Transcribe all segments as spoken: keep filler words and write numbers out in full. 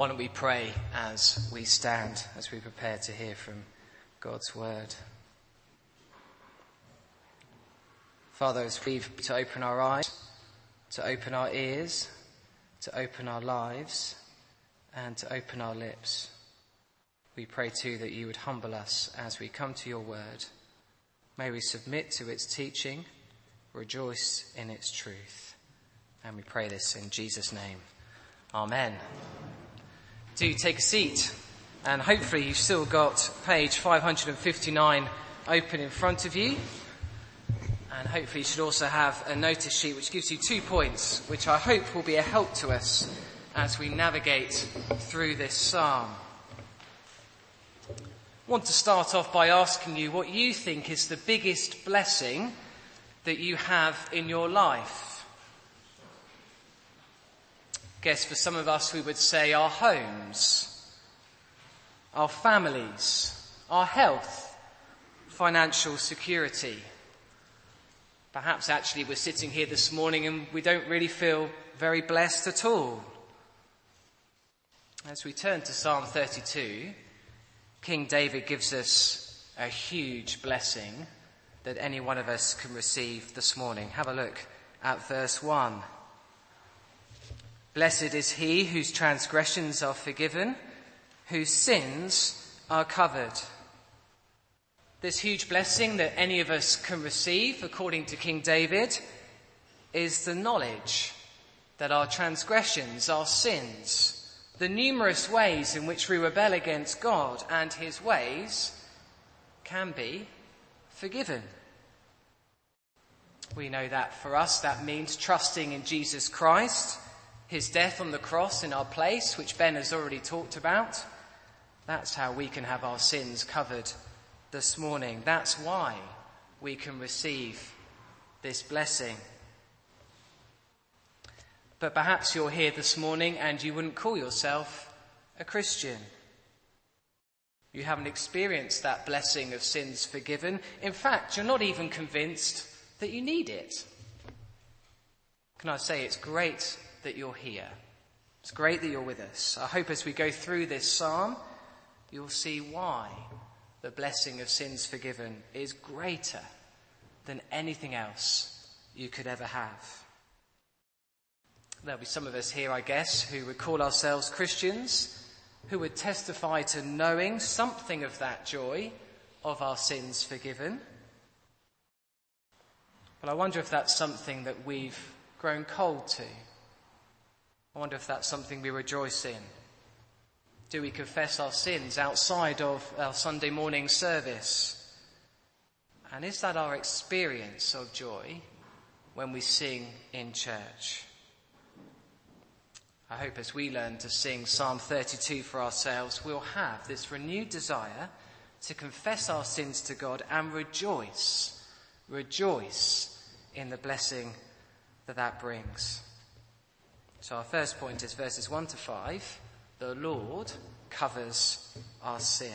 Why don't we pray as we stand, as we prepare to hear from God's word. Father, as we've to open our eyes, to open our ears, to open our lives, and to open our lips, we pray too that you would humble us as we come to your word. May we submit to its teaching, rejoice in its truth. And we pray this in Jesus' name. Amen. Do take a seat, and hopefully you've still got page five hundred fifty-nine open in front of you. And hopefully you should also have a notice sheet which gives you two points, which I hope will be a help to us as we navigate through this psalm. I want to start off by asking you what you think is the biggest blessing that you have in your life. I guess for some of us we would say our homes, our families, our health, financial security. Perhaps actually we're sitting here this morning and we don't really feel very blessed at all. As we turn to Psalm thirty-two, King David gives us a huge blessing that any one of us can receive this morning. Have a look at verse one. Blessed is he whose transgressions are forgiven, whose sins are covered. This huge blessing that any of us can receive, according to King David, is the knowledge that our transgressions, our sins, the numerous ways in which we rebel against God and his ways, can be forgiven. We know that for us that means trusting in Jesus Christ, his death on the cross in our place, which Ben has already talked about. That's how we can have our sins covered this morning. That's why we can receive this blessing. But perhaps you're here this morning and you wouldn't call yourself a Christian. You haven't experienced that blessing of sins forgiven. In fact, you're not even convinced that you need it. Can I say it's great that you're here. It's great that you're with us. I hope as we go through this psalm, you'll see why the blessing of sins forgiven is greater than anything else you could ever have. There'll be some of us here, I guess, who would call ourselves Christians, who would testify to knowing something of that joy of our sins forgiven. But I wonder if that's something that we've grown cold to. I wonder if that's something we rejoice in. Do we confess our sins outside of our Sunday morning service? And is that our experience of joy when we sing in church? I hope as we learn to sing Psalm thirty-two for ourselves, we'll have this renewed desire to confess our sins to God and rejoice, rejoice in the blessing that that brings. So our first point is verses one to five. The Lord covers our sin.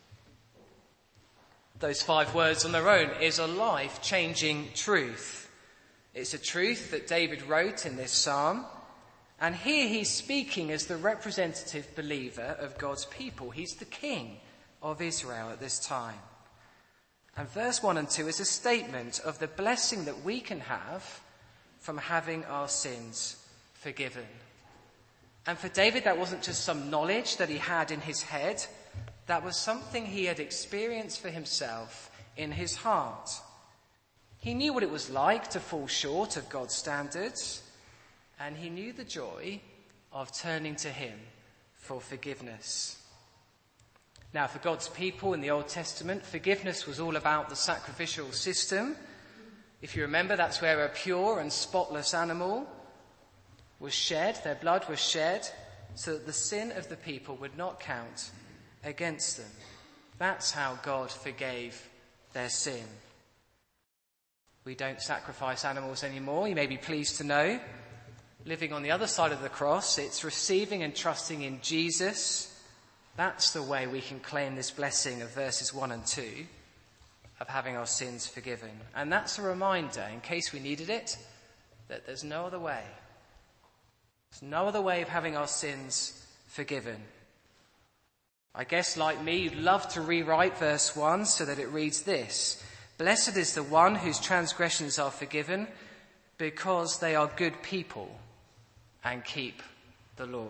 Those five words on their own is a life-changing truth. It's a truth that David wrote in this psalm. And here he's speaking as the representative believer of God's people. He's the king of Israel at this time. And verse one and two is a statement of the blessing that we can have from having our sins forgiven. And for David, that wasn't just some knowledge that he had in his head. That was something he had experienced for himself in his heart. He knew what it was like to fall short of God's standards, and he knew the joy of turning to him for forgiveness. Now, for God's people in the Old Testament, forgiveness was all about the sacrificial system. If you remember, that's where a pure and spotless animal was shed, their blood was shed, so that the sin of the people would not count against them. That's how God forgave their sin. We don't sacrifice animals anymore, you may be pleased to know. Living on the other side of the cross, it's receiving and trusting in Jesus. That's the way we can claim this blessing of verses one and two, of having our sins forgiven. And that's a reminder, in case we needed it, that there's no other way. There's no other way of having our sins forgiven. I guess, like me, you'd love to rewrite verse one so that it reads this: Blessed is the one whose transgressions are forgiven, because they are good people and keep the law.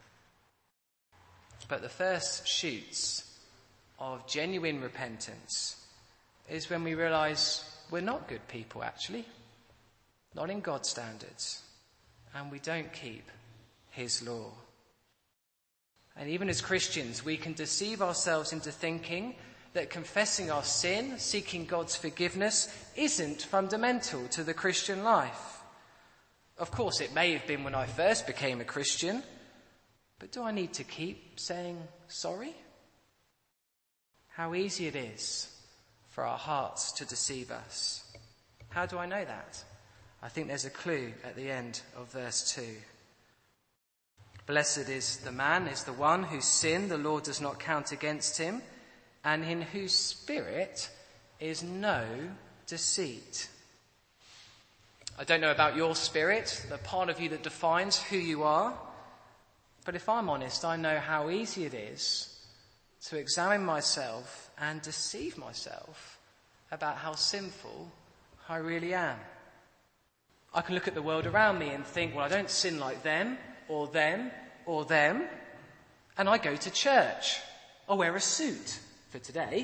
But the first shoots of genuine repentance is when we realise we're not good people, actually, not in God's standards, and we don't keep his law. And even as Christians, we can deceive ourselves into thinking that confessing our sin, seeking God's forgiveness, isn't fundamental to the Christian life. Of course, it may have been when I first became a Christian, but do I need to keep saying sorry? How easy it is for our hearts to deceive us. How do I know that? I think there's a clue at the end of verse two. Blessed is the man, is the one whose sin the Lord does not count against him, and in whose spirit is no deceit. I don't know about your spirit, the part of you that defines who you are, but if I'm honest, I know how easy it is to examine myself and deceive myself about how sinful I really am. I can look at the world around me and think, well, I don't sin like them, or them, or them, and I go to church. I wear a suit for today,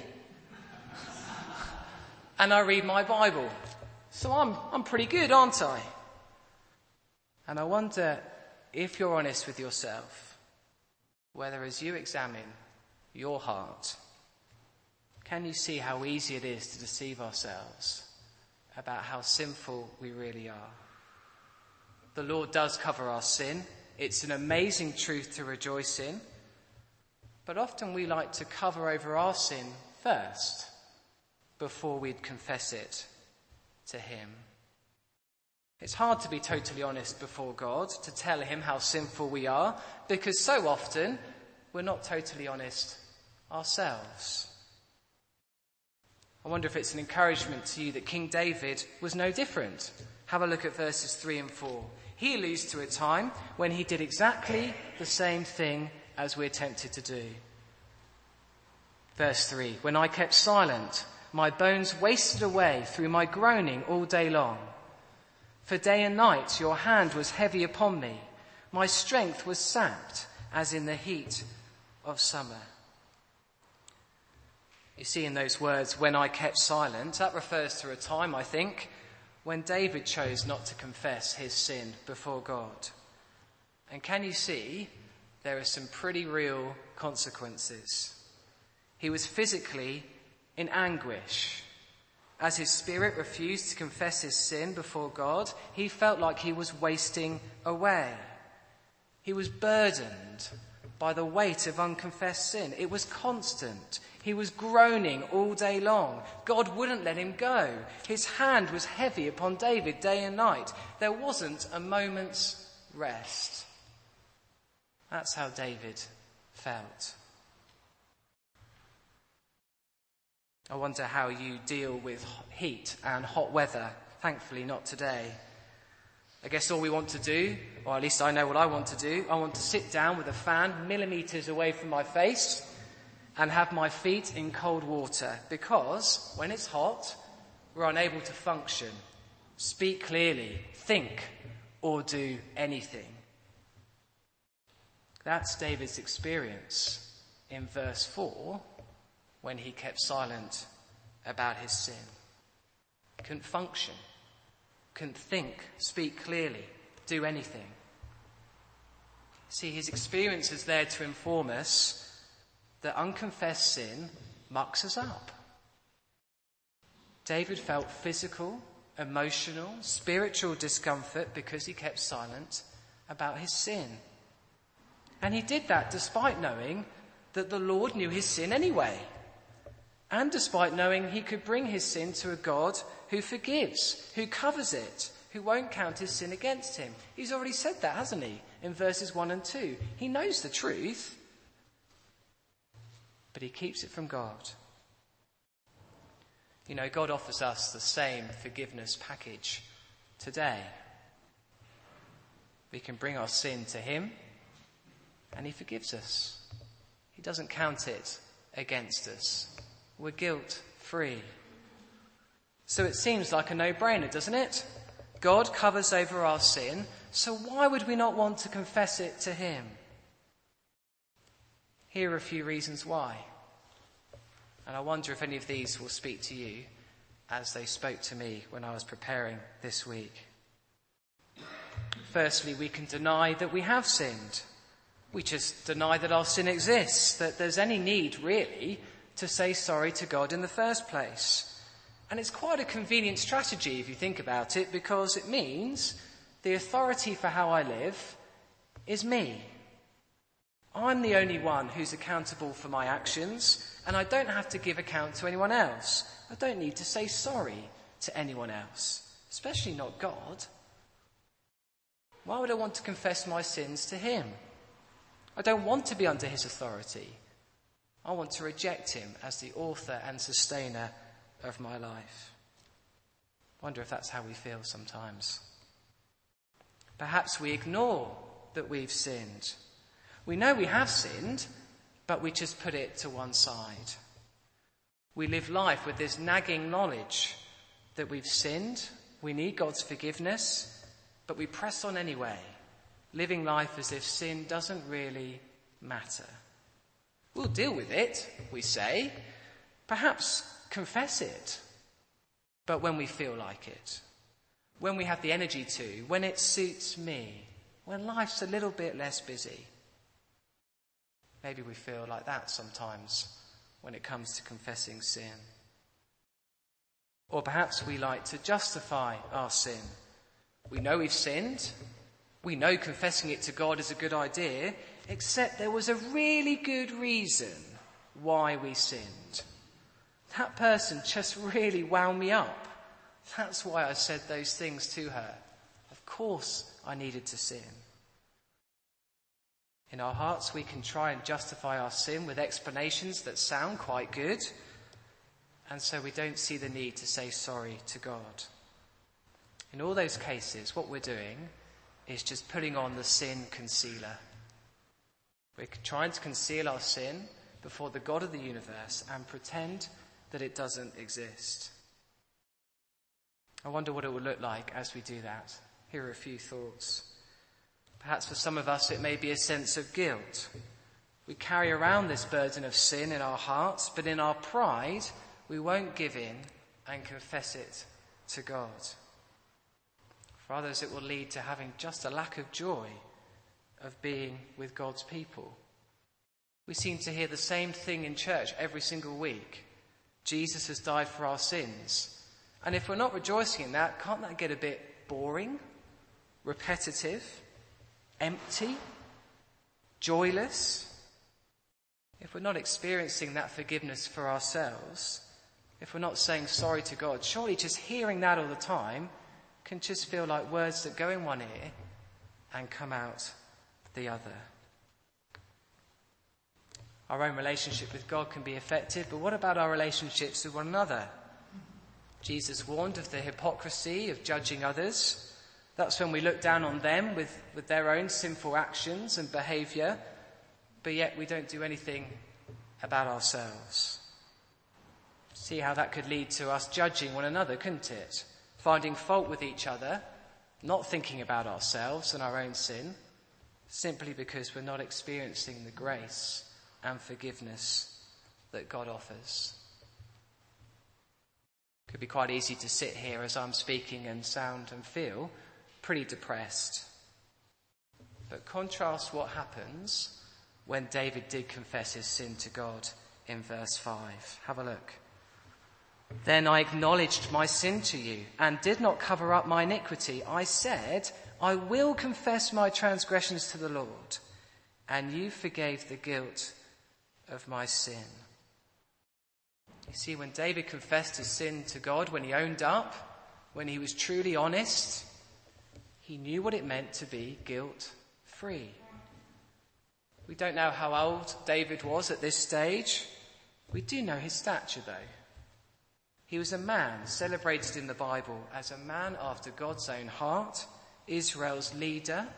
and I read my Bible. So I'm, I'm pretty good, aren't I? And I wonder if you're honest with yourself, whether as you examine your heart, can you see how easy it is to deceive ourselves about how sinful we really are? The Lord does cover our sin. It's an amazing truth to rejoice in. But often we like to cover over our sin first before we'd confess it to him. It's hard to be totally honest before God, to tell him how sinful we are, because so often we're not totally honest ourselves. I wonder if it's an encouragement to you that King David was no different. Have a look at verses three and four. He alludes to a time when he did exactly the same thing as we're tempted to do. Verse three, when I kept silent, my bones wasted away through my groaning all day long. For day and night your hand was heavy upon me. My strength was sapped as in the heat of summer. You see in those words, when I kept silent, that refers to a time, I think, when David chose not to confess his sin before God. And can you see, there are some pretty real consequences. He was physically in anguish. As his spirit refused to confess his sin before God, he felt like he was wasting away. He was burdened by the weight of unconfessed sin. It was constant. He was groaning all day long. God wouldn't let him go. His hand was heavy upon David day and night. There wasn't a moment's rest. That's how David felt. I wonder how you deal with heat and hot weather. Thankfully, not today. I guess all we want to do, or at least I know what I want to do, I want to sit down with a fan millimetres away from my face and have my feet in cold water, because when it's hot, we're unable to function, speak clearly, think, or do anything. That's David's experience in verse four when he kept silent about his sin. Couldn't function, couldn't think, speak clearly, do anything. See, his experience is there to inform us that unconfessed sin mucks us up. David felt physical, emotional, spiritual discomfort because he kept silent about his sin. And he did that despite knowing that the Lord knew his sin anyway. And despite knowing he could bring his sin to a God who forgives, who covers it, who won't count his sin against him. He's already said that, hasn't he, in verses one and two. He knows the truth, but he keeps it from God. You know, God offers us the same forgiveness package today. We can bring our sin to him, and he forgives us. He doesn't count it against us. We're guilt-free. So it seems like a no-brainer, doesn't it? God covers over our sin, so why would we not want to confess it to him? Here are a few reasons why. And I wonder if any of these will speak to you as they spoke to me when I was preparing this week. Firstly, we can deny that we have sinned. We just deny that our sin exists, that there's any need, really, to say sorry to God in the first place. And it's quite a convenient strategy if you think about it, because it means the authority for how I live is me. I'm the only one who's accountable for my actions, and I don't have to give account to anyone else. I don't need to say sorry to anyone else, especially not God. Why would I want to confess my sins to him? I don't want to be under his authority. I want to reject him as the author and sustainer of my life. I wonder if that's how we feel sometimes. Perhaps we ignore that we've sinned. We know we have sinned, but we just put it to one side. We live life with this nagging knowledge that we've sinned, we need God's forgiveness, but we press on anyway, living life as if sin doesn't really matter. We'll deal with it, we say, perhaps confess it, but when we feel like it, when we have the energy to, when it suits me, when life's a little bit less busy. Maybe we feel like that sometimes when it comes to confessing sin. Or perhaps we like to justify our sin. We know we've sinned. We know confessing it to God is a good idea, except there was a really good reason why we sinned. That person just really wound me up. That's why I said those things to her. Of course I needed to sin. In our hearts, we can try and justify our sin with explanations that sound quite good, and so we don't see the need to say sorry to God. In all those cases, what we're doing is just putting on the sin concealer. We're trying to conceal our sin before the God of the universe and pretend that it doesn't exist. I wonder what it will look like as we do that. Here are a few thoughts. Perhaps for some of us it may be a sense of guilt. We carry around this burden of sin in our hearts, but in our pride we won't give in and confess it to God. For others it will lead to having just a lack of joy of being with God's people. We seem to hear the same thing in church every single week. Jesus has died for our sins. And if we're not rejoicing in that, can't that get a bit boring, repetitive, empty, joyless? If we're not experiencing that forgiveness for ourselves, if we're not saying sorry to God, surely just hearing that all the time can just feel like words that go in one ear and come out the other. Our own relationship with God can be affected, but what about our relationships with one another? Jesus warned of the hypocrisy of judging others. That's when we look down on them with, with their own sinful actions and behaviour, but yet we don't do anything about ourselves. See how that could lead to us judging one another, couldn't it? Finding fault with each other, not thinking about ourselves and our own sin, simply because we're not experiencing the grace and forgiveness that God offers. It could be quite easy to sit here as I'm speaking and sound and feel pretty depressed. But contrast what happens when David did confess his sin to God in verse five. Have a look. Then I acknowledged my sin to you and did not cover up my iniquity. I said, I will confess my transgressions to the Lord, and you forgave the guilt of my sin. You see, when David confessed his sin to God, when he owned up, when he was truly honest, he knew what it meant to be guilt-free. We don't know how old David was at this stage. We do know his stature, though. He was a man celebrated in the Bible as a man after God's own heart, Israel's leader,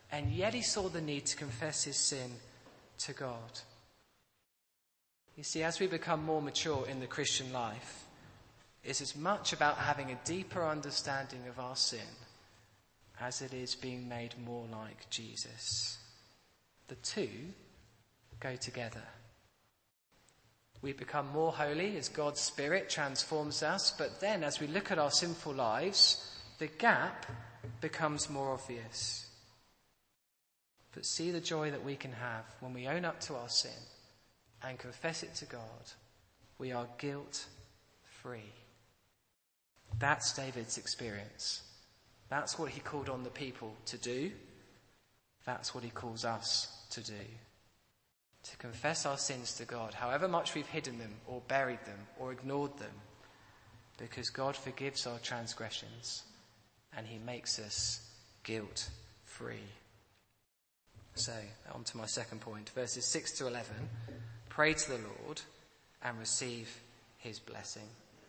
and yet he saw the need to confess his sin to God. You see, as we become more mature in the Christian life, it's as much about having a deeper understanding of our sin as it is being made more like Jesus. The two go together. We become more holy as God's Spirit transforms us, but then as we look at our sinful lives, the gap becomes more obvious. But see the joy that we can have when we own up to our sin and confess it to God. We are guilt-free. That's David's experience. That's what he called on the people to do. That's what he calls us to do. To confess our sins to God, however much we've hidden them or buried them or ignored them, because God forgives our transgressions and he makes us guilt-free. So, on to my second point, verses six to eleven. Pray to the Lord and receive his blessing.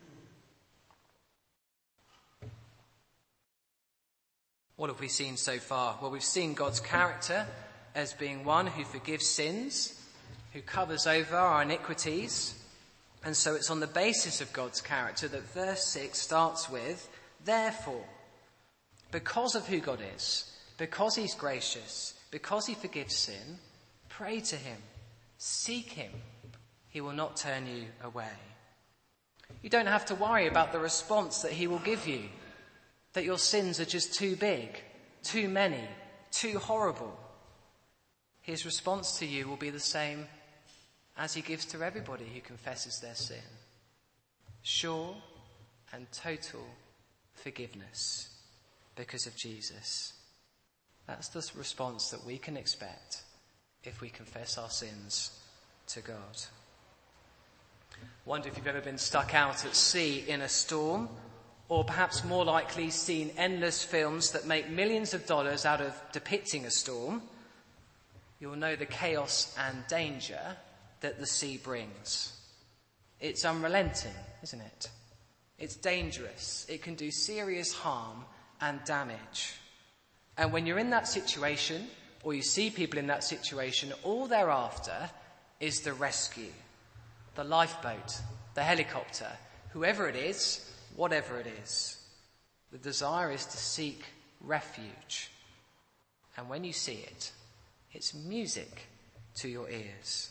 What have we seen so far? Well, we've seen God's character as being one who forgives sins, who covers over our iniquities. And so it's on the basis of God's character that verse six starts with, therefore, because of who God is, because he's gracious, because he forgives sin, pray to him, seek him. He will not turn you away. You don't have to worry about the response that he will give you, that your sins are just too big, too many, too horrible. His response to you will be the same as he gives to everybody who confesses their sin. Sure and total forgiveness because of Jesus. That's the response that we can expect if we confess our sins to God. Wonder if you've ever been stuck out at sea in a storm, or perhaps more likely seen endless films that make millions of dollars out of depicting a storm. You'll know the chaos and danger that the sea brings. It's unrelenting, isn't it? It's dangerous. It can do serious harm and damage. And when you're in that situation, or you see people in that situation, all they're after is the rescue. The lifeboat, the helicopter, whoever it is, whatever it is. The desire is to seek refuge. And when you see it, it's music to your ears.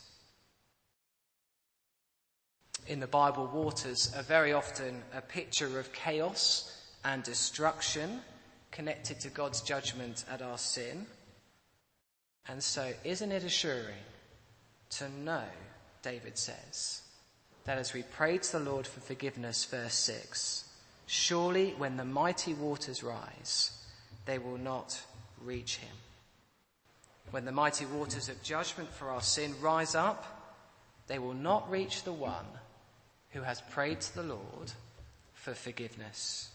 In the Bible, waters are very often a picture of chaos and destruction connected to God's judgment at our sin. And so, isn't it assuring to know, David says, that as we pray to the Lord for forgiveness, verse six, surely when the mighty waters rise, they will not reach him. When the mighty waters of judgment for our sin rise up, they will not reach the one who has prayed to the Lord for forgiveness.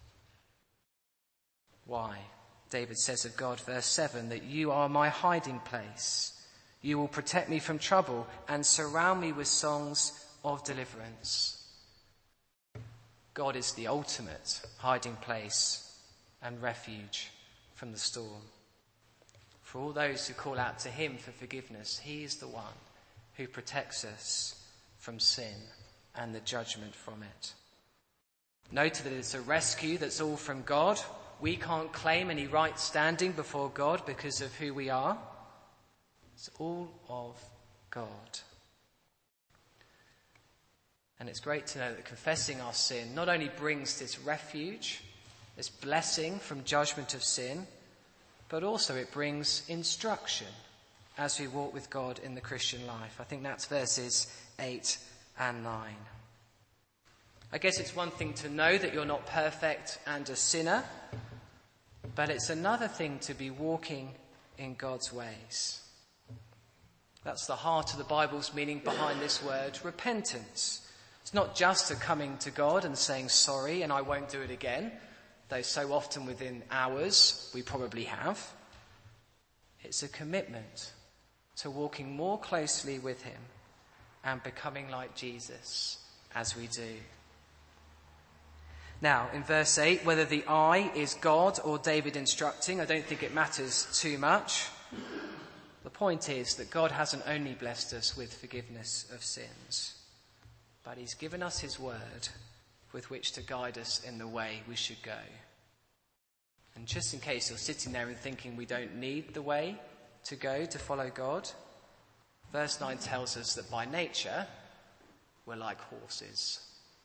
Why? David says of God, verse seven, that you are my hiding place. You will protect me from trouble and surround me with songs of deliverance. God is the ultimate hiding place and refuge from the storm. For all those who call out to him for forgiveness, he is the one who protects us from sin and the judgment from it. Note that it's a rescue that's all from God. We can't claim any right standing before God because of who we are. It's all of God. And it's great to know that confessing our sin not only brings this refuge, this blessing from judgment of sin, but also it brings instruction as we walk with God in the Christian life. I think that's verses eight and nine. I guess it's one thing to know that you're not perfect and a sinner, but it's another thing to be walking in God's ways. That's the heart of the Bible's meaning behind this word, repentance. It's not just a coming to God and saying sorry and I won't do it again, though so often within hours we probably have. It's a commitment to walking more closely with him and becoming like Jesus as we do. Now, in verse eight, whether the I is God or David instructing, I don't think it matters too much. The point is that God hasn't only blessed us with forgiveness of sins, but he's given us his word with which to guide us in the way we should go. And just in case you're sitting there and thinking we don't need the way to go to follow God, verse nine tells us that by nature we're like horses.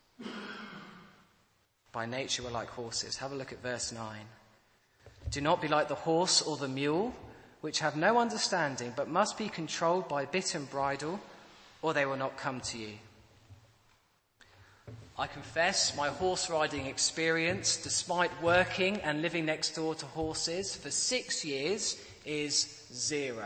By nature we're like horses. Have a look at verse nine. Do not be like the horse or the mule, which have no understanding, but must be controlled by bit and bridle, or they will not come to you. I confess my horse riding experience, despite working and living next door to horses for six years, is zero.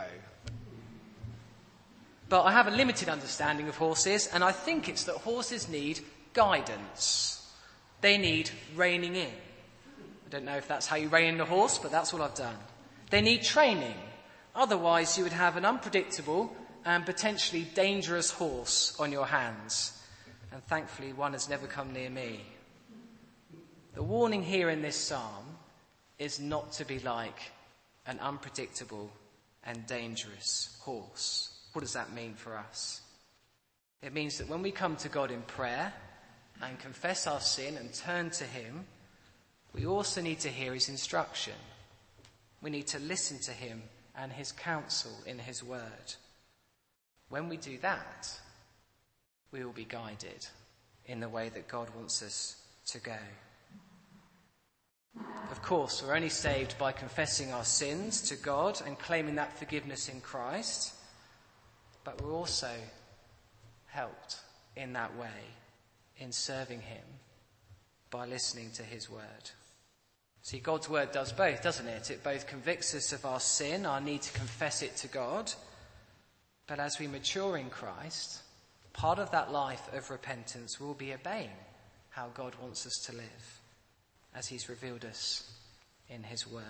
But I have a limited understanding of horses, and I think it's that horses need guidance. They need reining in. I don't know if that's how you rein in a horse, but that's what I've done. They need training. Otherwise, you would have an unpredictable and potentially dangerous horse on your hands. And thankfully, one has never come near me. The warning here in this psalm is not to be like an unpredictable and dangerous horse. What does that mean for us? It means that when we come to God in prayer and confess our sin and turn to him, we also need to hear his instruction. We need to listen to him and his counsel in his word. When we do that, we will be guided in the way that God wants us to go. Of course, we're only saved by confessing our sins to God and claiming that forgiveness in Christ, but we're also helped in that way in serving him by listening to his word. See, God's word does both, doesn't it? It both convicts us of our sin, our need to confess it to God, but as we mature in Christ, part of that life of repentance will be obeying how God wants us to live, as he's revealed us in his word.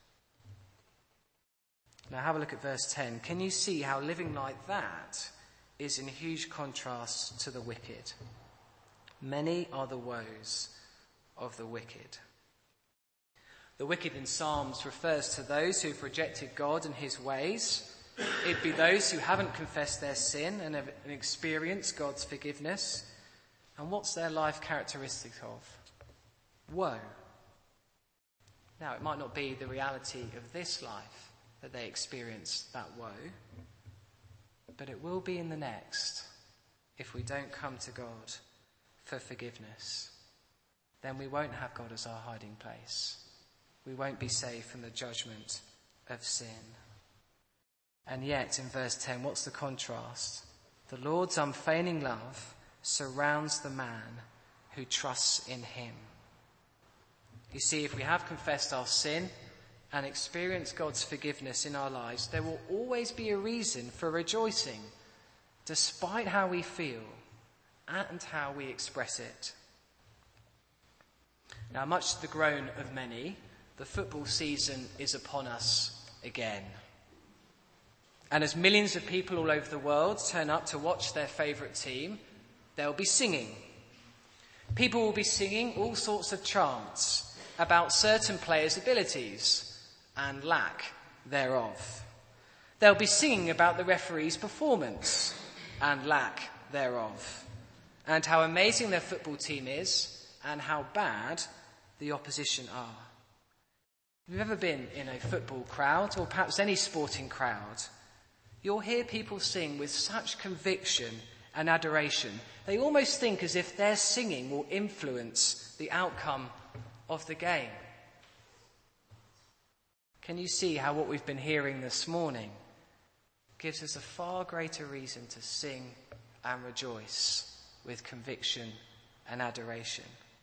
Now have a look at verse ten. Can you see how living like that is in huge contrast to the wicked? Many are the woes of the wicked. The wicked in Psalms refers to those who've rejected God and his ways. It'd be those who haven't confessed their sin and have experienced God's forgiveness. And what's their life characteristic of? Woe. Now, it might not be the reality of this life that they experience that woe, but it will be in the next if we don't come to God for forgiveness. Then we won't have God as our hiding place. We won't be saved from the judgment of sin. And yet, in verse ten, what's the contrast? The Lord's unfailing love surrounds the man who trusts in him. You see, if we have confessed our sin and experienced God's forgiveness in our lives, there will always be a reason for rejoicing, despite how we feel and how we express it. Now, much to the groan of many, the football season is upon us again. And as millions of people all over the world turn up to watch their favourite team, they'll be singing. People will be singing all sorts of chants about certain players' abilities and lack thereof. They'll be singing about the referee's performance and lack thereof, and how amazing their football team is and how bad the opposition are. If you've ever been in a football crowd, or perhaps any sporting crowd, you'll hear people sing with such conviction and adoration. They almost think as if their singing will influence the outcome of the game. Can you see how what we've been hearing this morning gives us a far greater reason to sing and rejoice with conviction and adoration?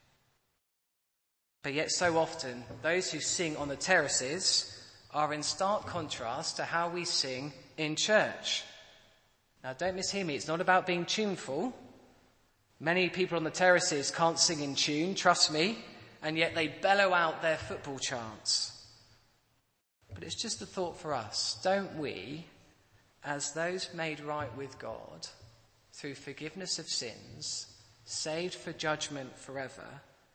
But yet so often, those who sing on the terraces are in stark contrast to how we sing in church. Now, don't mishear me, it's not about being tuneful. Many people on the terraces can't sing in tune, trust me, and yet they bellow out their football chants. But it's just a thought for us. Don't we, as those made right with God, through forgiveness of sins, saved for judgment forever,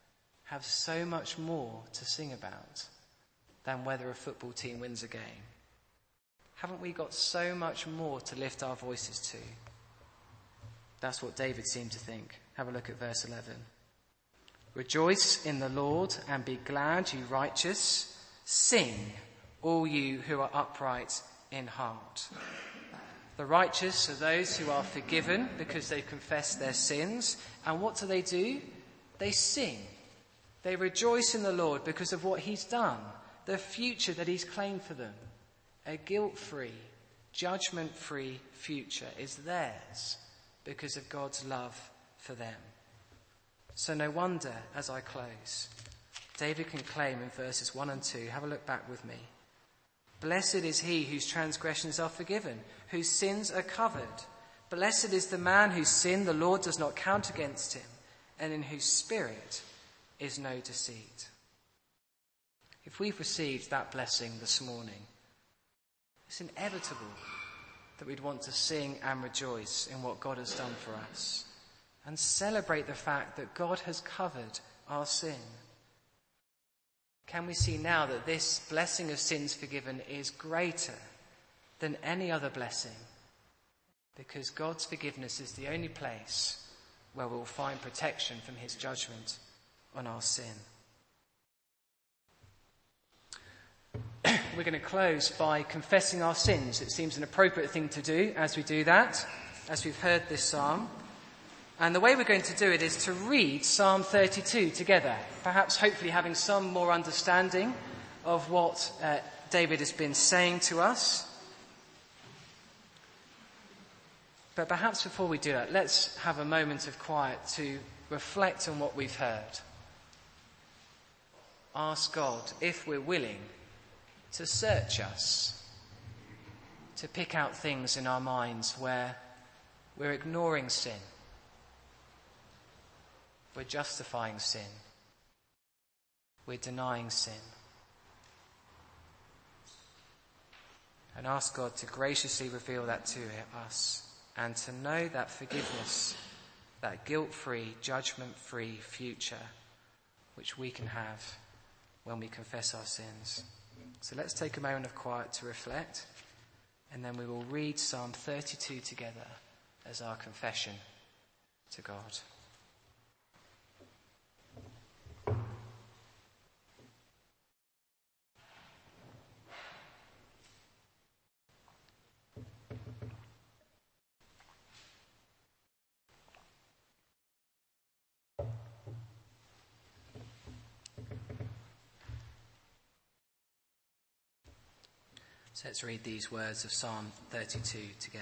have so much more to sing about than whether a football team wins a game? Haven't we got so much more to lift our voices to? That's what David seemed to think. Have a look at verse eleven. Rejoice in the Lord and be glad, you righteous. Sing, all you who are upright in heart. The righteous are those who are forgiven because they confess their sins. And what do they do? They sing. They rejoice in the Lord because of what he's done, the future that he's claimed for them. A guilt-free, judgment-free future is theirs because of God's love for them. So no wonder, as I close, David can claim in verses one and two, have a look back with me. Blessed is he whose transgressions are forgiven, whose sins are covered. Blessed is the man whose sin the Lord does not count against him, and in whose spirit is no deceit. If we've received that blessing this morning, it's inevitable that we'd want to sing and rejoice in what God has done for us and celebrate the fact that God has covered our sin. Can we see now that this blessing of sins forgiven is greater than any other blessing? Because God's forgiveness is the only place where we'll find protection from his judgment on our sin. We're going to close by confessing our sins. It seems an appropriate thing to do as we do that, as we've heard this psalm. And the way we're going to do it is to read Psalm thirty-two together, perhaps hopefully having some more understanding of what uh, David has been saying to us. But perhaps before we do that, let's have a moment of quiet to reflect on what we've heard. Ask God if we're willing to search us, to pick out things in our minds where we're ignoring sin, we're justifying sin, we're denying sin. And ask God to graciously reveal that to us and to know that forgiveness, that guilt-free, judgment-free future which we can have when we confess our sins. So let's take a moment of quiet to reflect, and then we will read Psalm thirty-two together as our confession to God. So let's read these words of Psalm thirty-two together.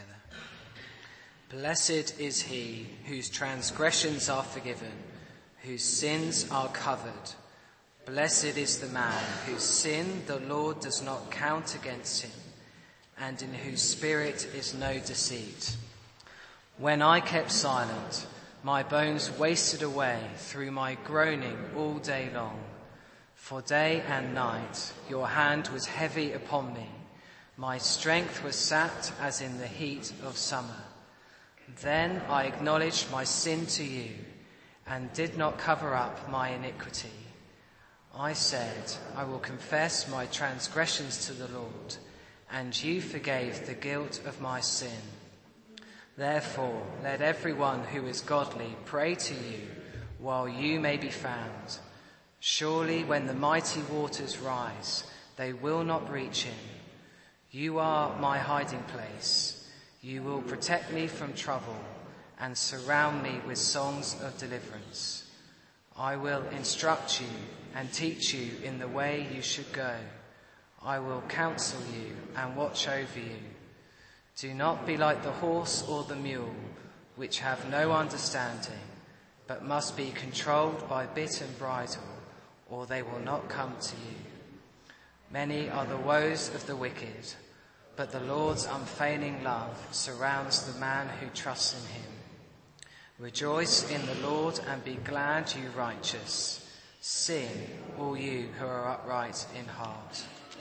Blessed is he whose transgressions are forgiven, whose sins are covered. Blessed is the man whose sin the Lord does not count against him, and in whose spirit is no deceit. When I kept silent, my bones wasted away through my groaning all day long. For day and night your hand was heavy upon me. My strength was sapped as in the heat of summer. Then I acknowledged my sin to you and did not cover up my iniquity. I said, I will confess my transgressions to the Lord, and you forgave the guilt of my sin. Therefore, let everyone who is godly pray to you while you may be found. Surely when the mighty waters rise, they will not reach him. You are my hiding place. You will protect me from trouble and surround me with songs of deliverance. I will instruct you and teach you in the way you should go. I will counsel you and watch over you. Do not be like the horse or the mule, which have no understanding, but must be controlled by bit and bridle, or they will not come to you. Many are the woes of the wicked, but the Lord's unfailing love surrounds the man who trusts in him. Rejoice in the Lord and be glad, you righteous. Sing, all you who are upright in heart.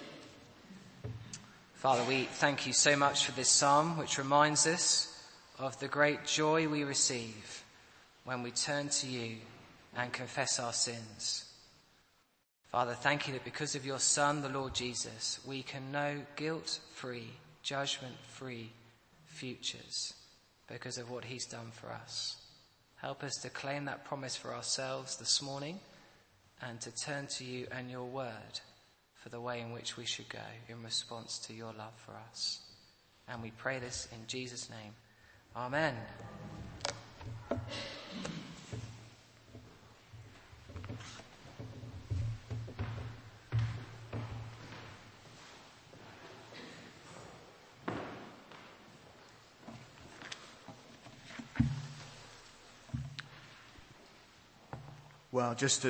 Father, we thank you so much for this psalm, which reminds us of the great joy we receive when we turn to you and confess our sins. Father, thank you that because of your Son, the Lord Jesus, we can know guilt-free, judgment-free futures because of what he's done for us. Help us to claim that promise for ourselves this morning and to turn to you and your word for the way in which we should go in response to your love for us. And we pray this in Jesus' name. Amen. Well, just to